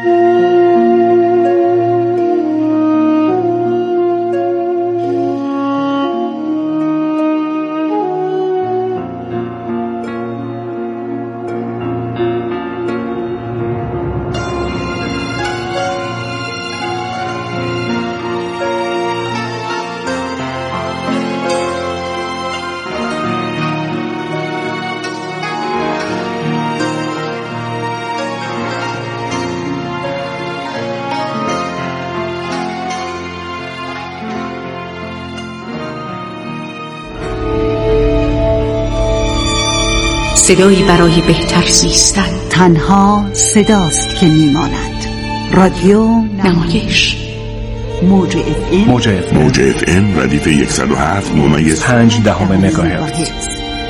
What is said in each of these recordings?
صدایی برای بهتر زیستن. تنها صداست که میماند. رادیو نمایش. موج اف ام ردیف 107.5 مگاهرتز.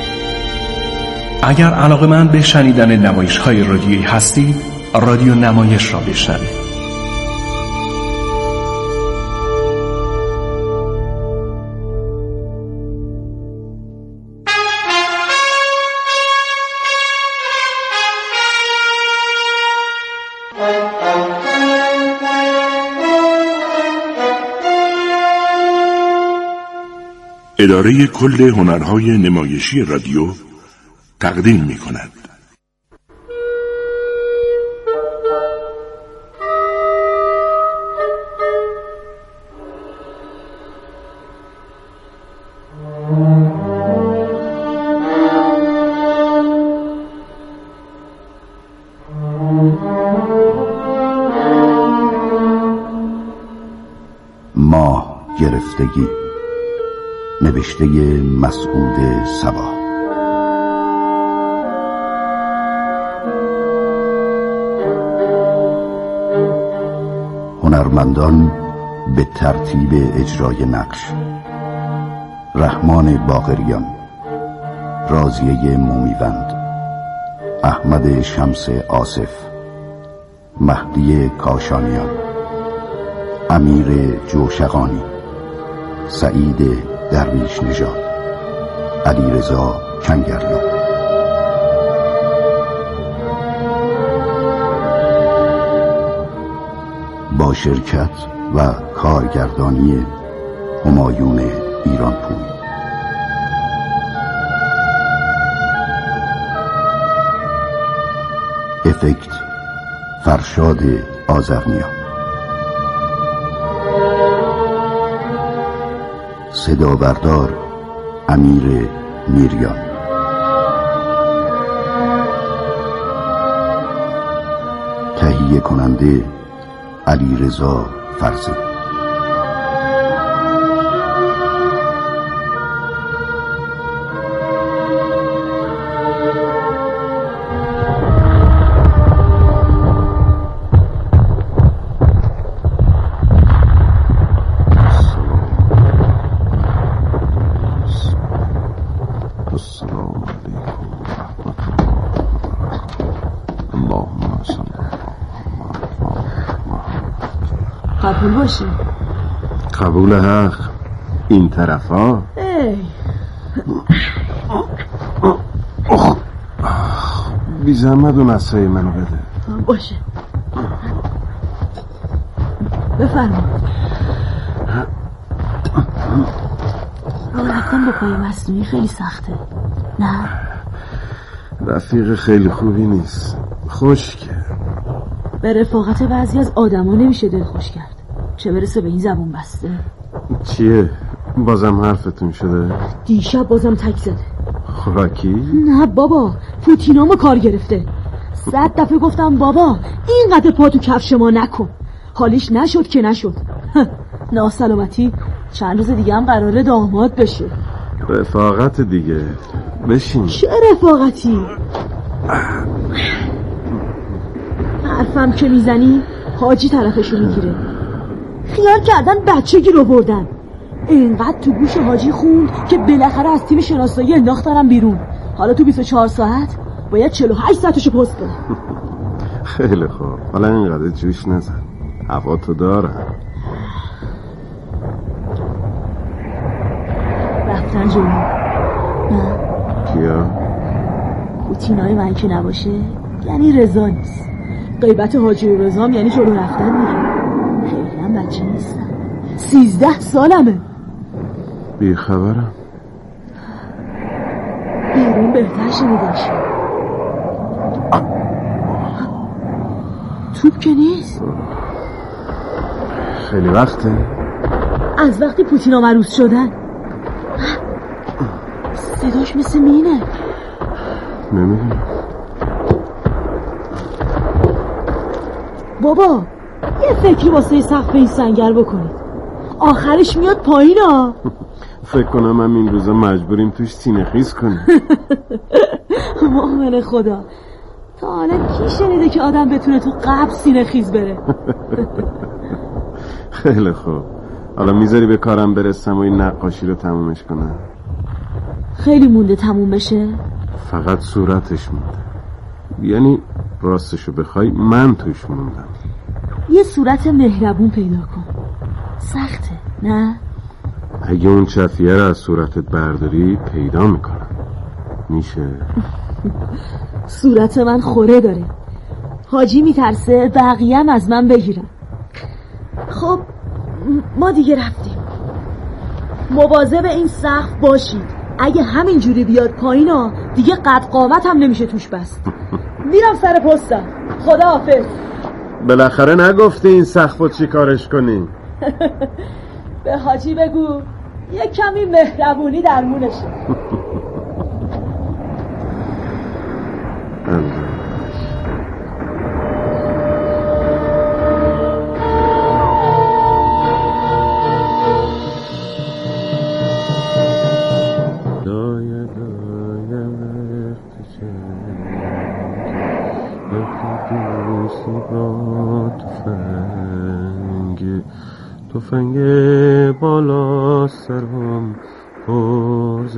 اگر علاقه‌مند به شنیدن نمایش‌های رادیویی هستید، رادیو نمایش را بشنوید. اداره کل هنرهای نمایشی رادیو تقدیم می‌کند. ماه گرفتگی، نوشته مسعود صبا. هنرمندان به ترتیب اجرای نقش: رحمان باقریان، راضیه مومیوند، احمد شمس آصف، مهدی کاشانیان، امیر جوشقانی، سعید درویش نژاد، علیرضا کنگریان. با شرکت و کارگردانی همایون ایرانپوی. افکت فرشاد آذرنیا. صدا بردار امیر میریان. تهیه کننده علیرضا فرزی. قبول باشه. قبول حق. این طرف ها. بی زحمت اون عصای منو بده. باشه بفرما. رفتن به پای مصنوعی خیلی سخته، نه؟ رفیق خیلی خوبی نیست، خشکه. به رفاقت بعضی از آدما نمیشه دل خوش کرد، چه برسه به این زبون بسته. چیه؟ بازم حرفتون شده؟ دیشب بازم تک زده. خوراکی؟ نه بابا، پوتینامو کار گرفته. 100 دفعه گفتم بابا اینقدر پا تو کفش ما نکن. حالیش نشد که نشد. ناسلامتی چند روز دیگه هم قراره داماد بشه. رفاقت دیگه. بشین. چه رفاقتی؟ حرفم که میزنی حاجی طرفشو میگیره. خیال کردن بچه گیر بردن. اینقدر تو گوش حاجی خوند که بالاخره از تیم شناسایی انداختنم بیرون. حالا تو 24 ساعت باید 48 ساعتشو پست کنه. خیلی خوب، حالا اینقدر جوش نزن، هوا تو دارم. رفتن جلو. کیا؟ پوتینای من که نباشه یعنی رضا نیست. غیبت حاجی رضام یعنی جلو رفتن دیگه. خیلی هم بچه نیستم، 13 سالمه. بیخبرم. بیرون بهتر شنیدش. توپ که نیست. خیلی وقته؟ از وقتی پوتین آمروز شدن. صداش مثل مینه. نمیدونم. بابا یه فکری واسه سقف این سنگر بکنید، آخرش میاد پایین ها. فکر کنم هم این روزا مجبوریم توش سینه خیز کنیم. مؤمن خدا، تا حالا کی شنیده که آدم بتونه تو قبر سینه خیز بره؟ خیلی خوب، حالا میذاری به کارم برسم و این نقاشی رو تمومش کنم؟ خیلی مونده تموم بشه؟ فقط صورتش مونده، یعنی راستشو بخوای من توش موندم. یه صورت مهربون پیدا کن. سخته نه؟ اگه اون چفیه رو از صورتت برداری پیدا میکنم. میشه؟ صورت من خوره داره، حاجی میترسه بقیه هم از من بگیرن. خب ما دیگه رفتیم. مواظب این سقف باشید، اگه همینجوری بیاد پایین ها دیگه قد قامت هم نمیشه توش بست. میرم سر پستم، خدا حافظ. بالاخره نگفتی این سقفو چی کارش کنی؟ به حاجی بگو یه کمی مهربونی درمونشه. تفنگ بالا سرم پرز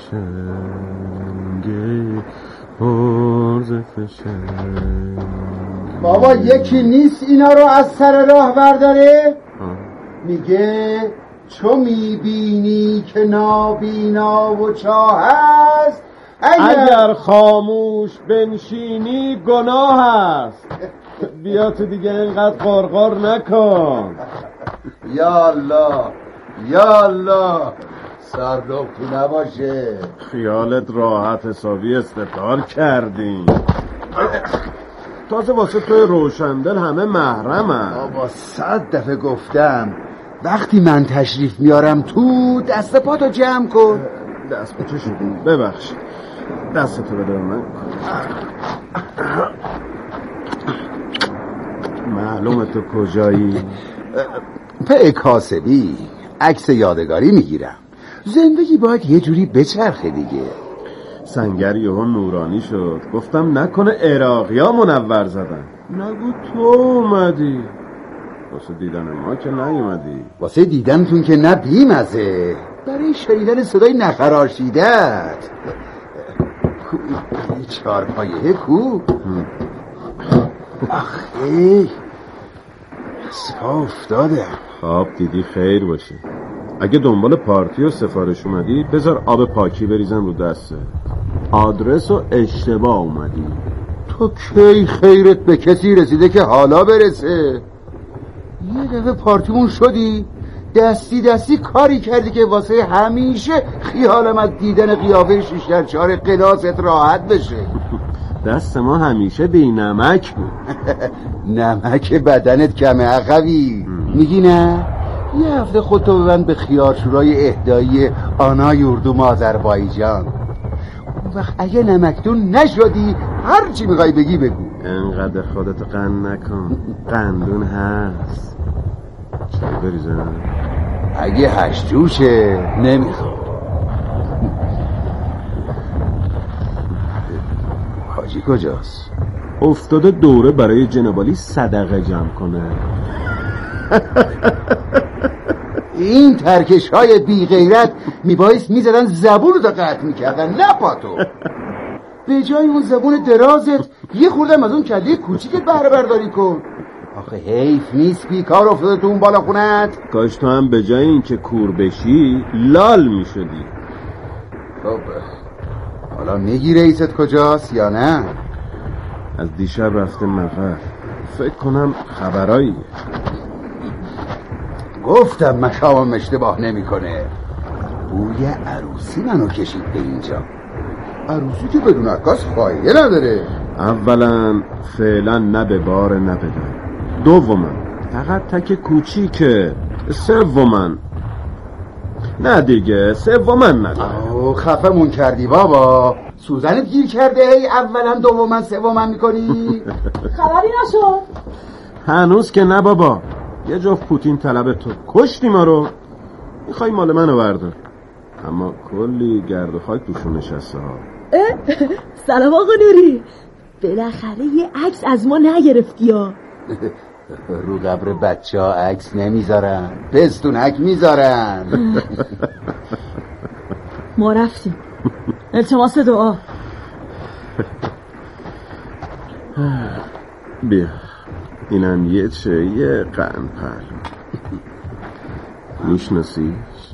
فشنگ. بابا یکی نیست اینا رو از سر راه برداره؟ میگه چو میبینی که نابینا و چاه هست، اگر خاموش بنشینی گناه هست. بیا تو دیگه اینقدر غرغر نکن. یا الله یا الله، سرداب تو نباشه. خیالت راحت حسابی استفار کردیم. تازه واسه توی روشندل همه محرمن. بابا 100 دفعه گفتم وقتی من تشریف میارم تو دست پاتو جمع کن. دست پا چه شدی؟ ببخشید، دستتو بده من. معلومه تو کجایی؟ په کاسبی عکس یادگاری میگیرم. زندگی باید یه جوری بچرخه دیگه. سنگر یهو نورانی شد، گفتم نکنه عراقیا منور زدن. نگو تو اومدی. واسه دیدن ما که نیومدی. واسه دیدنتون که نه بیمزه، برای شنیدن صدای نخراشیدت. چارپایه کو؟ آخه صبح افتاده. خواب دیدی خیر باشه. اگه دنبال پارتی و سفارش اومدی بذار آب پاکی بریزم رو دسته. آدرس و اشتباه اومدی. تو کی خیرت به کسی رسیده که حالا برسه؟ یه دفعه پارتیمون شدی دستی کاری کردی که واسه همیشه خیالم از دیدن قیافه 6 در 4 قلاست راحت بشه. دست ما همیشه بی نمک بود. نمک بدنت کمه عقبی. میگی نه؟ یه هفته خودتو ببند به خیارشورای اهدایی آنای اردوم آذربایجان. اون وقت اگه نمکتون نشدی هر چی میخوای بگی بگو. انقدر خودتو قند نکن، قندون هست. چی بریزم؟ اگه هشتوشه نمیخوام. حاجی کجاست؟ افتاده دوره برای جنابالی صدقه جمع کنه. این ترکش های بی غیرت میبایست میزدن زبون رو قطع میکردن نه پاتو. به جای اون زبون درازت یه خوردم از اون کله کوچیکت بهره برداری کن. آخه حیف نیست بیکار افتاده تو اون بالا خونت. کاش تو هم به جای این که کور بشی لال میشدی. خب حالا میگی رئیست کجاست یا نه؟ از دیشب رفته مقر. فکر کنم خبرایی. گفتم مشامم اشتباه نمیکنه. بوی عروسی منو کشید به اینجا. عروسی که بدون عکاس فایده نداره. اولا فعلا نه به بار نه به در. دوما فقط تک کوچیکه. سوما نه دیگه، سوما نداره. خفمون کردی بابا. سوزنت گیر کرده ای اولا دوما سوما میکنی. خبری نشد؟ هنوز که نه بابا. یه جفت پوتین طلب تو کشتی ما رو. میخوای مال منو بردار. اما کلی گرد و خاک توشون نشسته ها. سلام آقا نوری. بالاخره یه عکس از ما نگرفتی ها. رو قبر بچه ها عکس نمیذارن، پستونک میذارن. ما رفتیم. التماس دعا. بیا اینم یه چه یه قنپر. میشناسیش؟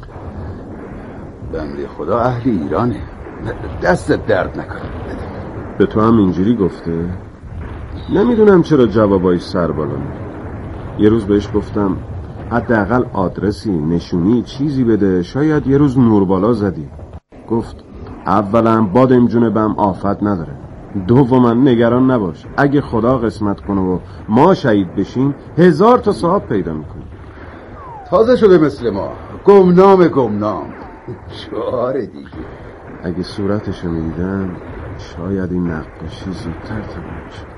بنده خدا اهل ایرانه. دستت درد نکنه. به تو هم اینجوری گفته؟ نمیدونم چرا جوابایش سر بالا میره. یه روز بهش گفتم حداقل آدرسی، نشونی، چیزی بده، شاید یه روز نور بالا زدی. گفت اولا بادم جون بم آفت نداره، دوما نگران نباش، اگه خدا قسمت کنه و ما شهید بشیم 1000 تا صاحب پیدا میکنیم. تازه شده مثل ما، گمنام شعار دیگه. اگه صورتشو میدیدم شاید این نقاشی زودتر تمام شد.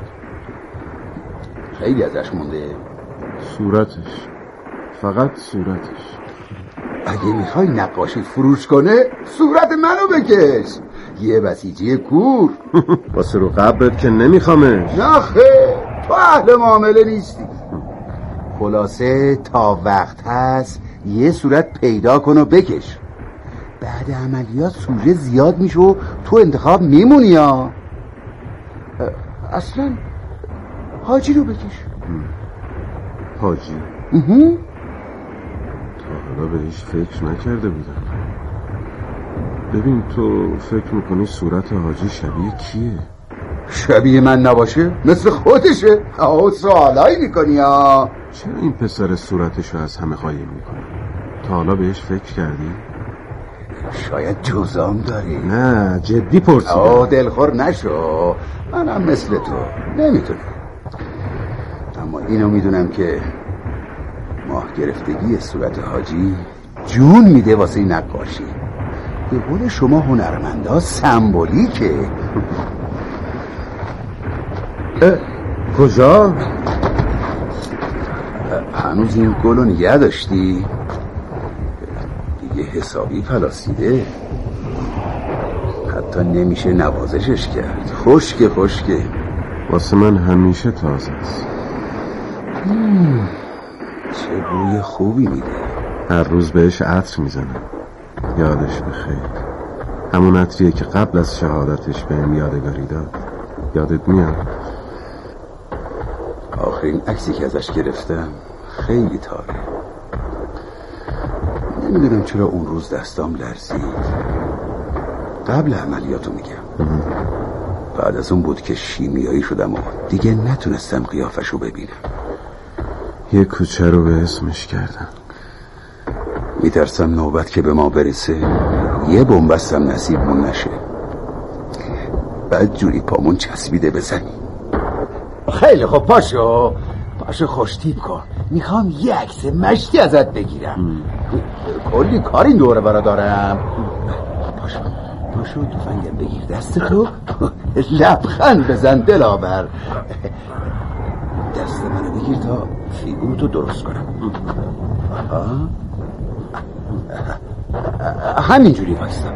خیلی ازش مونده؟ صورتش، فقط صورتش. اگه میخوای نقاشی فروش کنه صورت منو بکش. یه بسیجی کور. واسه رو قبرت که نمیخوامش. نخه تو اهل معامله نیستی. خلاصه تا وقت هست یه صورت پیدا کن و بکش. بعد عملیات سوژه زیاد میشه و تو انتخاب میمونی ها. اصلا حاجی رو بکش. حاجی؟ تا حالا بهش فکر نکرده بودم. ببین تو فکر میکنی صورت حاجی شبیه کیه؟ شبیه من نباشه؟ مثل خودشه. سوالایی میکنی ها. چرا این پسر صورتشو از همه قایم میکنه؟ تا حالا بهش فکر کردی؟ شاید جزام داری. نه جدی پرسیدم. دلخور نشو، منم مثل تو نمیتونم. اما اینو میدونم که ماه گرفتگی صورت حاجی جون میده واسه نقاشی. به قول شما هنرمندا سمبولیکه. کجا؟ هنوز این گلو نگه داشتی؟ دیگه حسابی پلاسیده، حتی نمیشه نوازشش کرد. خشکه واسه من همیشه تازه است. چه بوی خوبی میده. هر روز بهش عطر میزنم. یادش بخیر. همون عطریه که قبل از شهادتش بهم یادگاری داد. یادت میاد؟ آخرین عکسی که ازش گرفتم خیلی تاره. نمیدونم چرا اون روز دستام لرزید. قبل عملیاتو میگم. بعد از اون بود که شیمیایی شدم و دیگه نتونستم قیافشو ببینم. یه کوچه رو به اسمش کردم. میترسم نوبت که به ما برسه یه بنبستم نصیبمون نشه، بعد جوری پامون چسبیده بزنی. خیلی خب پاشو خوشتیب کن. میخوام یه عکس مشتی ازت بگیرم. کلی کار این دوره برا دارم. پاشو تفنگم بگیر دست تو. لبخند بزن دلاور. دست منو بگیر تا فیگورتو درست کنم. همینجوری وایستم.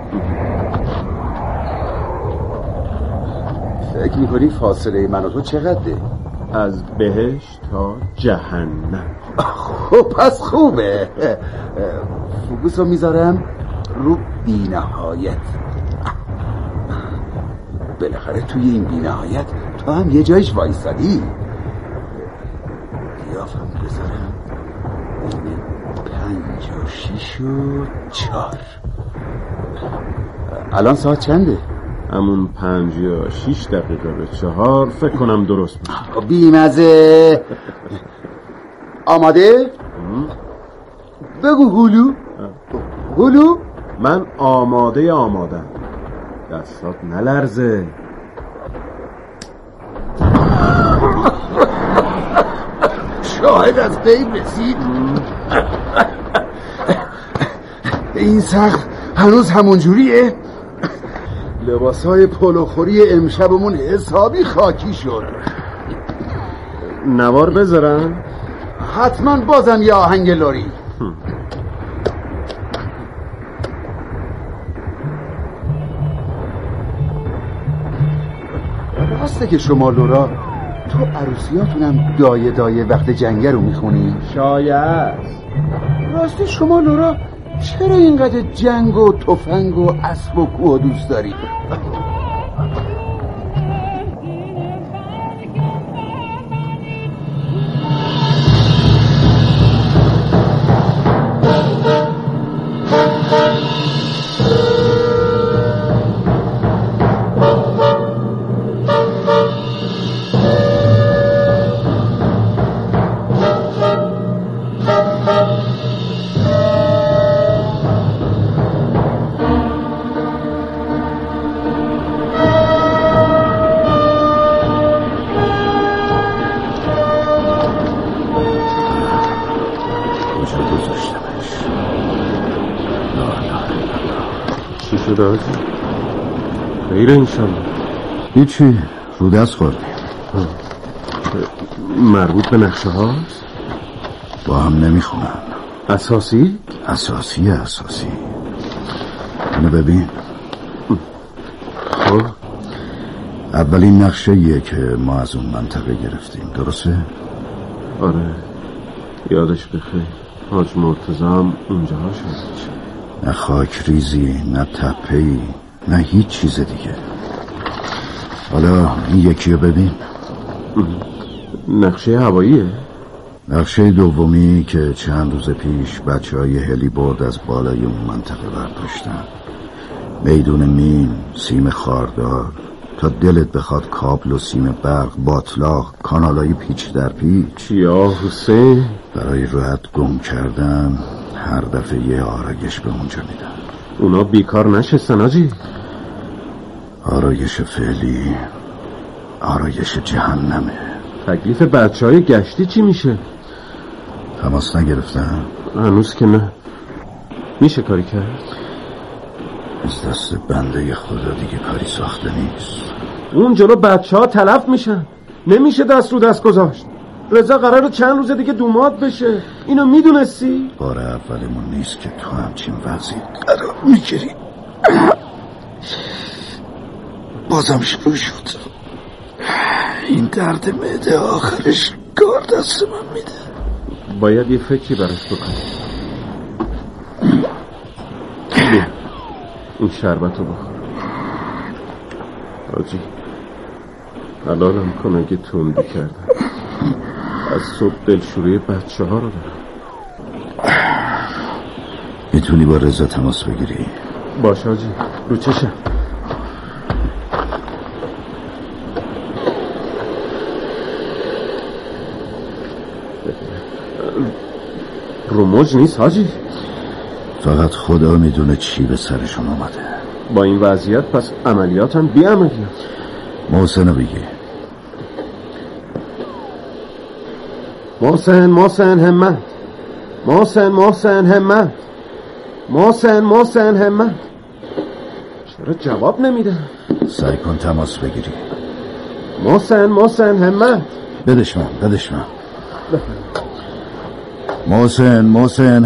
فکر میکنی فاصله من و تو چقدره؟ از بهشت تا جهنم. خب پس خوبه. فوکوسو میذارم رو بی‌نهایت. بالاخره توی این بی‌نهایت تو هم یه جایش وایستادی. قیافم بذارم 5 و 6 و 4. الان ساعت چنده؟ همون 5 یا 6 دقیقه به 4 فکر کنم درست بود. بیمزه. آماده؟ بگو هلو. هلو؟ من آمادم. دستات نلرزه. شاهد از غیب رسید. این سخت هنوز همون جوریه؟ لباسای پلوخوری امشبمون حسابی خاکی شد. نوار بذارم؟ حتما بازم یه آهنگ لاری. راسته که شما لورا تو عروسیاتونم دایه وقت جنگه رو میخونی؟ شاید. راسته شما لورا چرا اینقدر جنگ و تفنگ و اسب و کوه دوست داری؟ چی شده آجی؟ خیره انشالله. هیچی، رو دست خوردیم. مربوط به نقشه هاست؟ با هم نمیخونن. اساسی؟ اساسی. اینو ببین. خب اولین نقشه‌ایه که ما از اون منطقه گرفتیم، درسته؟ آره، یادش بخیر. حاج مرتضی هم اونجاها شد. نه خاک ریزی، نه تپه‌ای، نه هیچ چیز دیگه. حالا این یکی رو ببین. نقشه هواییه؟ نقشه دومی که چند روز پیش بچه‌های هلی برد از بالای اون منطقه برداشتن. میدون مین، سیم خاردار، تا دلت بخواد کابل و سیم برق، باطلاق، کانالای پیچ در پیچ. یا حسین، برای راحت گم کردن هر دفعه یه آرایش به اونجا میدن. اونا بیکار نشستن آجی؟ آرایش فعلی آرایش جهنمه. تکلیف بچه‌های گشتی چی میشه؟ تماس نگرفتن؟ هنوز که نه. میشه کاری کرد؟ از دست بنده خدا دیگه کاری ساخته نیست. اون جلو بچه‌ها تلف میشن، نمیشه دست رو دست گذاشت. رضا قراره چند روز دیگه دوماد بشه، اینو میدونستی؟ بار اولمون نیست که تو همچین وضعی قرار میگیری. بازم شروع شد. این درد معده آخرش کار دست من میده. باید یه فکری براش بکنم. این شربت رو بخور آجی. حلالم کن اگه تندی کردم. از صبح دلشوری بچه ها رو دارم. میتونی با رضا تماس بگیری؟ باشه آجی، رو چشم. رو موج نیست حاجی. فقط خدا میدونه چی به سرشون آمده. با این وضعیت پس عملیات هم بی عملیات. محسن رو بگی. محسن همت. محسن همت. چرا جواب نمیده؟ سعی کن تماس بگیری. محسن همت. بدش من. محسن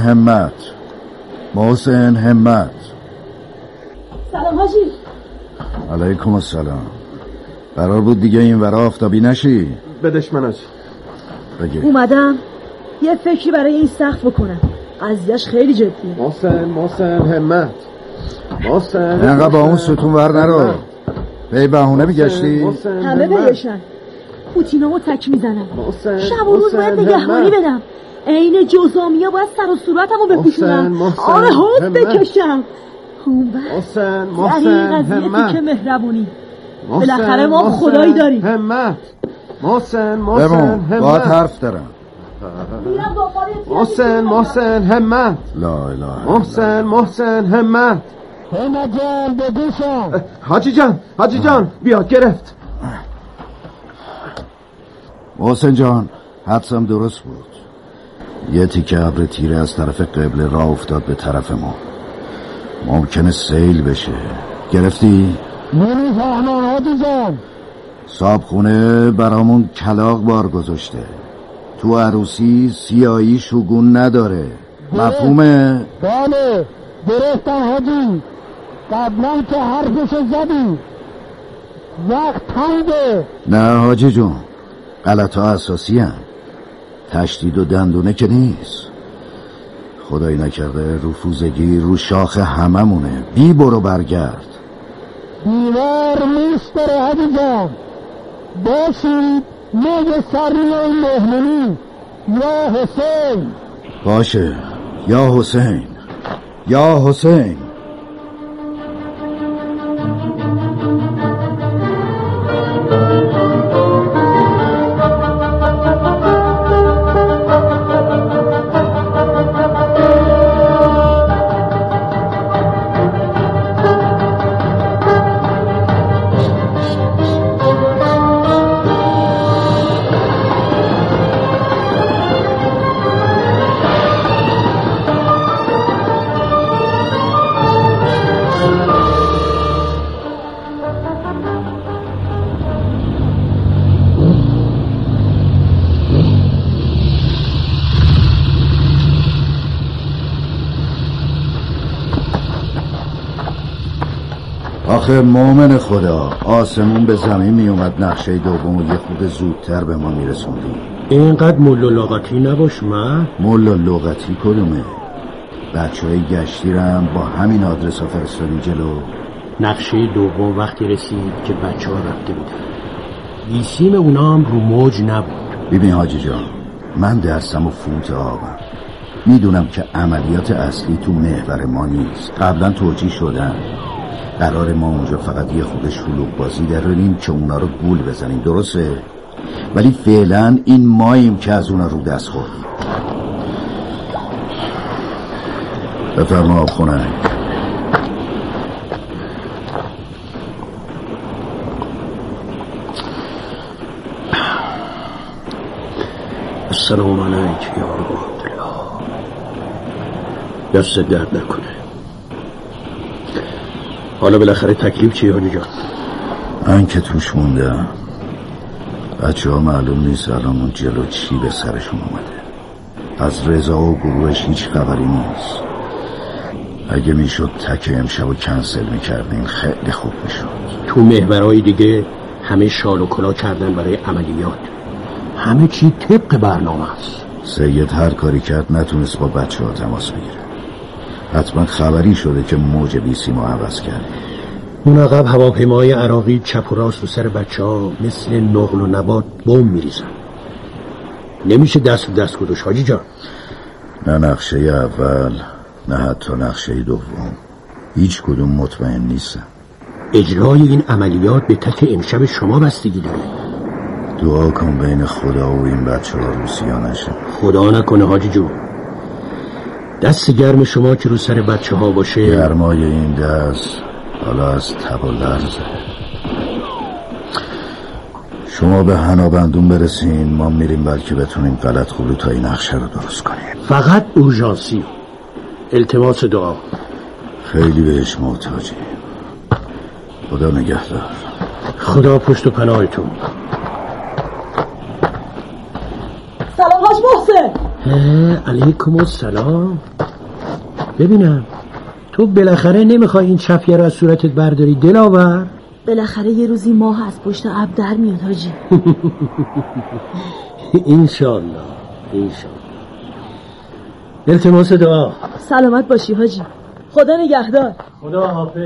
همت. سلام حاجی. علیکم السلام. قرار بود دیگه این ورا آفتابی نشی؟ بدش من آجی. بگی. اومدم یه فکری برای این سخت بکنم. قضیهش خیلی جدیه. محسن همت. اینقدر با اون ستون ور نرو. به بهونه میگشتی؟ همه بهشن. پوتینامو تک میزنم. شب و روز باید نگهبانی بدم. عین جزامیا باید سر و صورتمو بپوشونم. آره حوض بکشم. محسن همت که مهربونی بالاخره ما خدایی داریم. همت محسن باید حرف دارم. محسن همت. لا اله محسن همت. همت جان بگوشم. حاجی جان بیاد گرفت. محسن جان حدسم درست بود. یه تیکه ابر تیره از طرف قبله راه افتاد به طرف ما. ممکنه سیل بشه. گرفتی؟ نمیفهمم حاجی جان. صابخونه برامون کلاغ بار گذاشته. تو عروسی سیاهی شگون نداره. مفهومه؟ بله درستم حاجی. قبلا که حرفش زدی وقت تنگه. نه حاجی جون، غلط ها اساسی هم. تشدید و دندونه که نیست. خدایی نکرده رفوزگی رو شاخ هممونه. بی برو برگرد. دیوار نیست داره حاجی جان. باشید میگه سری و مهمونی. یا حسین. باشه یا حسین. یا حسین. آخه مومن خدا، آسمون به زمین می اومد نقشه دومو یه خود زودتر به ما میرسوندیم. اینقدر مل و لغتی نباش. من مل و لغتی کدومه؟ بچه‌های گشتی رم با همین آدرس ها فرستادی جلو. نقشه دوم وقتی رسید که بچه ها رفته بودن. بیسیم اونا هم رو موج نبود. ببین حاجی جان، من درسم و فوت آبم. میدونم که عملیات اصلی تو محور ما نیست. قبلا توجیه شدن. قرار ما اونجا فقط یه خود شلوغ بازی دراریم که اونا رو گول بزنیم، درسته؟ ولی فعلا این ماییم که از اونا رو دست خوردیم. بفرما خونه. السلام علیک یا عبدالله. دست درد نکنه. حالا بالاخره تکلیف چیه حاجی جان؟ من که توش موندم. بچه ها معلوم نیست الان اون جلو چی به سرشون اومده. از رضا و گروهش هیچ خبری نیست. اگه میشد تک امشب رو کنسل میکردیم خیلی خوب میشد. تو محورهای دیگه همه شال و کلا کردن برای عملیات. همه چی طبق برنامه است. سید هر کاری کرد نتونست با بچه ها تماس بگیره. حتما خبری شده که موج بیسیمو عوض کرده. اون عقب هواپیمای عراقی چپ و راست رو سر بچه ها مثل نقل و نبات بم میریزن. نمیشه دست به دست گذاشت حاجی جان. نه نقشه اول نه حتی نقشه دوم. هیچ کدوم مطمئن نیستم. اجرای این عملیات به تک امشب شما بستگی داره. دعا کن بین خدا و این بچه ها روسیا نشه. خدا نکنه حاجی جون. دست گرم شما که رو سر بچه ها باشه. گرمای این دست حالا از تب و لرزه. شما به حنابندون برسین، ما میریم بلکه بتونیم غلط خلوطای نقشه رو درست کنیم. فقط اورژانسی. التماس دعا. خیلی بهش محتاجیم. خدا نگهدار. خدا پشت و پناهتون. سلام حاج محسن. علیکم السلام. ببینم تو بالاخره نمیخوای این چفیه رو از صورتت برداری دلاور؟ بالاخره یه روزی ماه از پشت ابر در میاد حاجی. انشالله انشالله. التماس دعا. سلامت باشی حاجی. خدا نگهدار. خدا حافظ.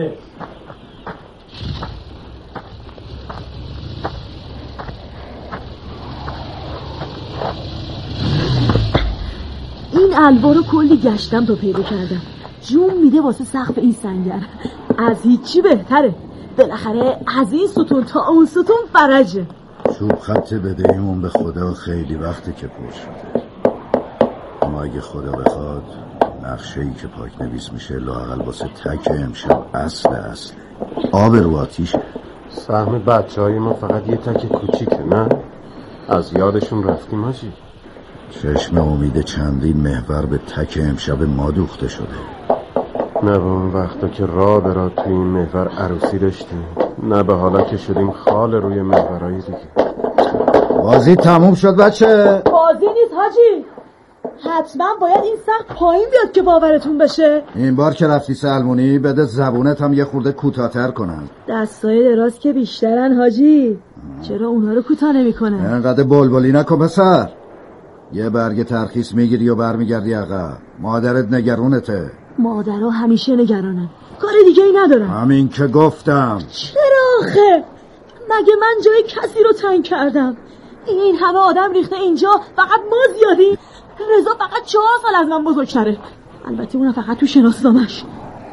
این الوا رو کلی گشتم تا پیدا کردم. جون میده واسه سقف این سنگر. از هیچی بهتره. بالاخره از این ستون تا اون ستون فرجه. چوب خط بدهیمون به خدا خیلی وقته که پر شده. اما اگه خدا بخواد نقشه‌ای که پاک نویس میشه لااقل واسه تک امشب اصله آب رو آتیشه. سهم بچه‌های ما فقط یه تک کوچیکه، نه؟ از یادشون رفتیم حاجی. چشم امید چندین محور به تک امشب ما دوخته شده. نه به اون وقتا که راه به راه توی این محور عروسی داشتیم، نه به حالا که شدیم خال روی محورهای دیگه. بازی تموم شد بچه؟ بازی نیست حاجی، حتما باید این سقف پایین بیاد که باورتون بشه. این بار که رفتی سلمونی بده زبونت هم یه خورده کوتاه‌تر کنن. دستای دراز که بیشترن حاجی، چرا اونا رو کوتاه نمی‌کنه؟ انقدر بلبلی نکن پسر. یه برگ ترخیص میگیری و برمیگردی عقب. مادرت نگرونته. مادرها همیشه نگرانن، کار دیگه ای ندارن. همین که گفتم. چرا آخه؟ مگه من جای کسی رو تنگ کردم؟ این همه آدم ریخته اینجا، فقط ما زیادیم. رضا فقط 4 سال از من بزرگتره، البته اونم فقط تو شناسنامش.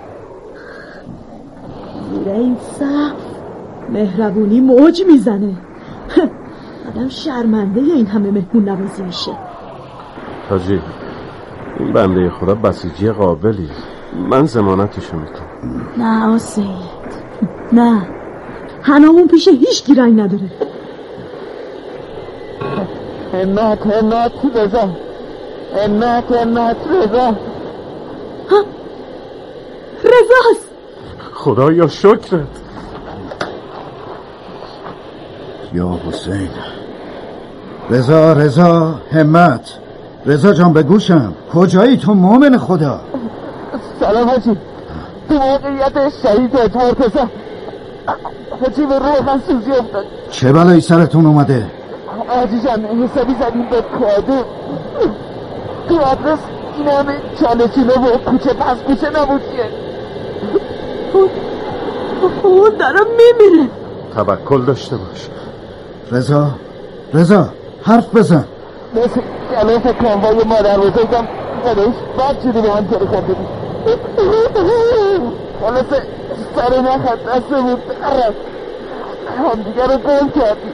زیر این سقف مهربونی موج میزنه. آدم شرمنده این همه مهمون نوازی میشه. حاجی این بنده خدا بسیجی قابلی، من ضمانتشو میکنم. نه سید، نه، هممون پیش هیچ کی رنگ نداره. همت رضا، همت رضا. رضاست. خدایا شکرت. یا حسین. رضا همت. رضا جان به گوشم، کجایی تو مومن خدا؟ سلام حاجی، تو موقعیت شهید ادوار پسر حاجی به روح من سوزی افتاد. چه بلایی سرتون اومده؟ حاجی جان حسابی زدیم به کادو تو آدرس این همه چاله چیله و کوچه پس کوچه نبودیه. اون دارم میمیره. توکل داشته باش. رضا حرف بزن. مثل کلاف کانوای مادر بزرگم خدایش بد شده به هم ترکم بدیم. خلاص سر نخد دسته بود هم دیگر رو گل کردیم.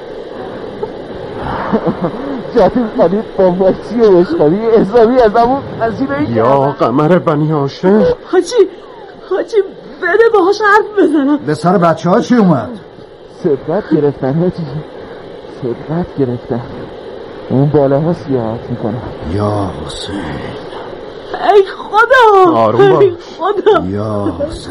جاتون خالید با ماشی و اشخالی حسابی از همون هزینه یا قمر بنی هاشم. حاجی بده باهاش حرف بزنم. به سر بچه ها چی اومد؟ سبقت گرفتن حاجی، سبقت گرفتن. اون بالاها سیاحت میکنه. یا حسین. ای خدا، آروم باش. ای خدا. یا حسین.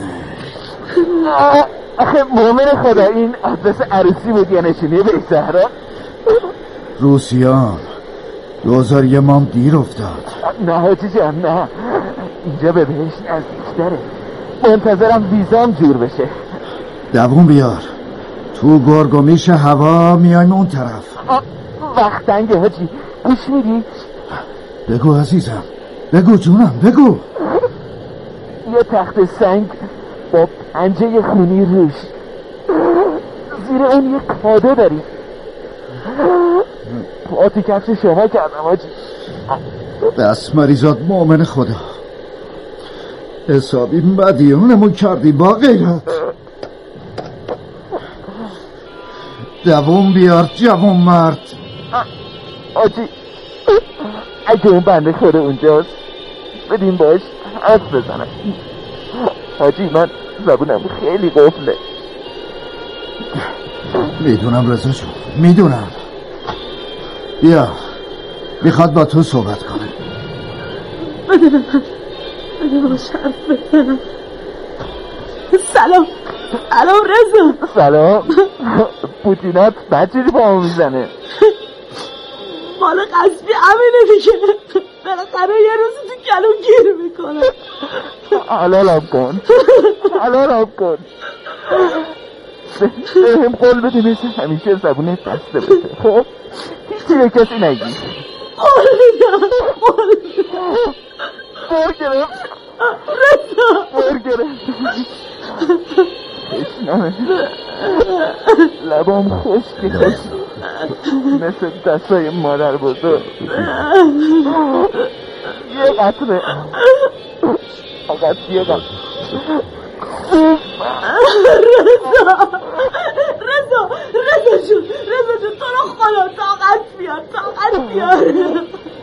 آخه مومن خدا این آدرس عروسی بود یا نشونیه به زهرا؟ روسیان 2001 مام دیر افتاد. نه حاجی جان نه، اینجا به بهش نزدیکتره. منتظرم ویزام جور بشه. دوون بیار، تو گرگومیش هوا میایم اون طرف. وقت تنگه حاجی، گوش میدی؟ بگو عزیزم، بگو جونم، بگو. یه تخت سنگ با پنجه خونی روش، زیر اون یه کادو داری. پاتی کفش شما کردم حاجی. دست مریزاد مومن خدا، حسابی مدیونمون کردی با غیرت. دوون بیار جوون مرد. حاجی اگه اون بنده خدا اونجاست بدیم باش حرف بزنم. حاجی من زبونم خیلی قفله. میدونم رضا جون، میدونم. بیا، میخواد با تو صحبت کنه. بده باش حرف بزنم. سلام رضا. سلام. پوتینات بچه‌ری با هم میزنه. مال قصبی امینه دیگه، بالاخره یه روزی تو گلو گیر میکنه. حلالم کن. بهم قول بده مثل همیشه زبونه بسته بشه. خب هیچی به کسی نگی. قول میدم. بار گرفت لبام خشکی مثل دستای مادر بزرگ. یه قطره طاقت بیارم. رضا جون تو رو خدا طاقت بیار